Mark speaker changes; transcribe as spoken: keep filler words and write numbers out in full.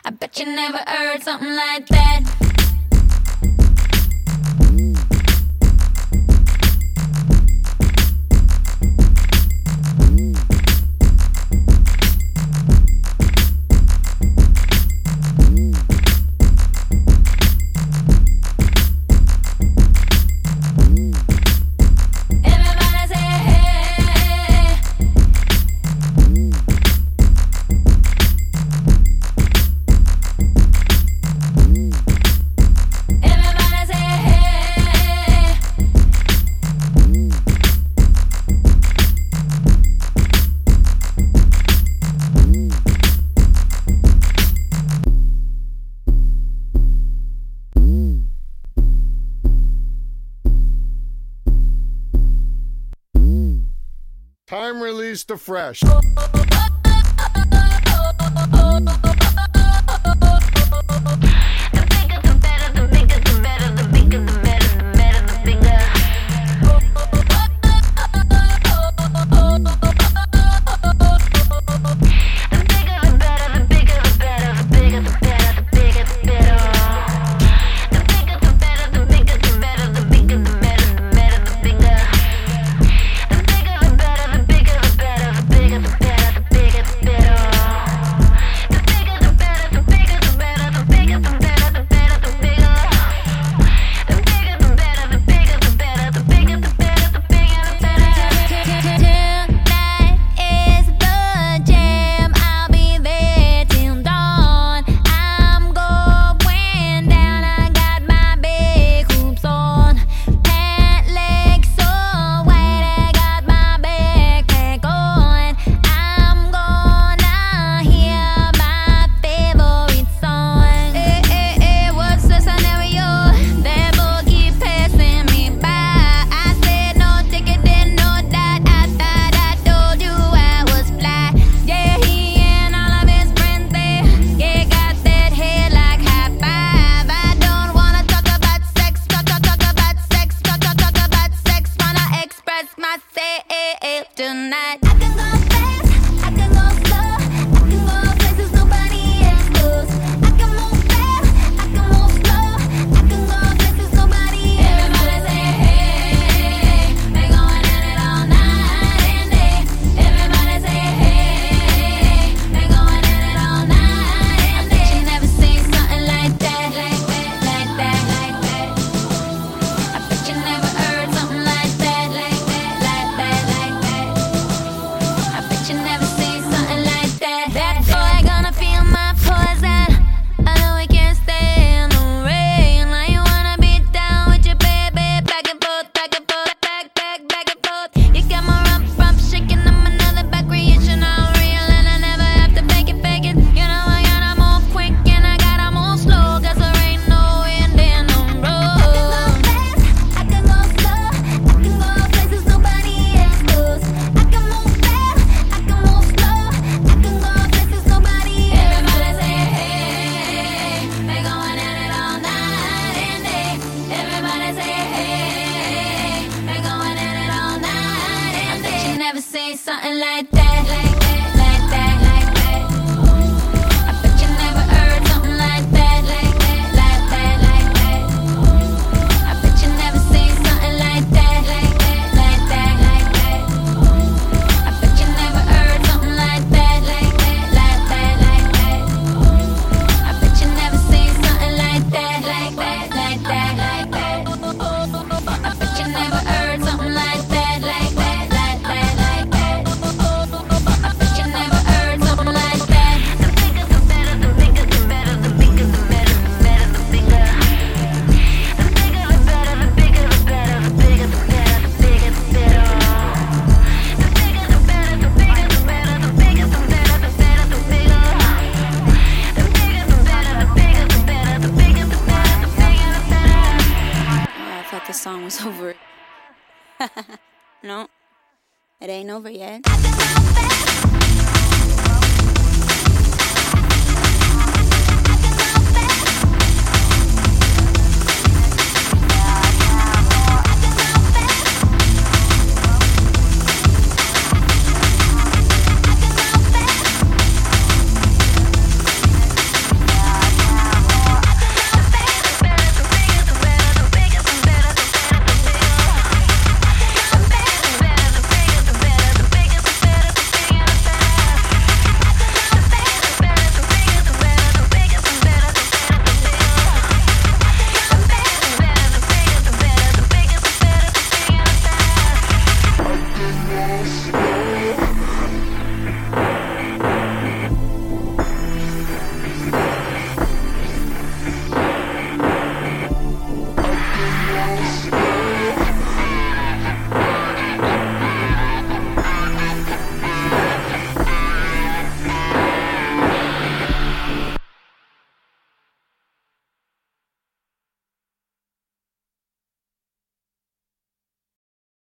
Speaker 1: I bet you never heard something like that.
Speaker 2: Time released to fresh.
Speaker 1: Tonight I can go fast, I can go slow, I can go places nobody else goes. I can move fast, I can move slow, I can go places nobody else. Everybody say hey, hey, they going at it all night and day. Everybody say hey, they going at it all night and day. I bet you never seen something like that, like that, like that, like that. I bet you never heard something like that, like that, like that, like that. I bet you never seen something like that. That boy gonna feel my poison. I know we can't stay in the rain. Now you wanna be down with your baby, back and forth, back and forth, back, back, back and forth. You got my rump, rump shaking. I'm another back creation, all real, and I never have to fake it, fake it. You know I gotta move quick and I gotta move slow, 'cause there ain't no wind in the road. I can go fast, I can go slow, I can go places nobody else goes. I can move fast, I can move slow, I can go places nobody else. Everybody say hey, they going at it all night and day. Everybody say hey, they going at it all night and day. I bet you never seen something like that, like that, like that, like that. I bet you never heard something like that, like that, like that, like that. I bet you never seen something like that, like that, like that, like that. I bet you never heard something like that, like that, like that, like that. I bet you never seen something like that, like that, like that, like that. I bet you never heard something like that, like that, like that, like that. I bet you never heard something like that. The bigger the better, the bigger the better, the bigger the better, the better the bigger. The bigger the better, the bigger the better, the bigger the better, the bigger the better. The bigger the better, the bigger the better, the bigger the better, the better the bigger. The bigger the better, the bigger the better, the bigger the better, the bigger the better.
Speaker 3: Oh, I thought the song was over. No, it ain't over yet.
Speaker 1: I can go fast,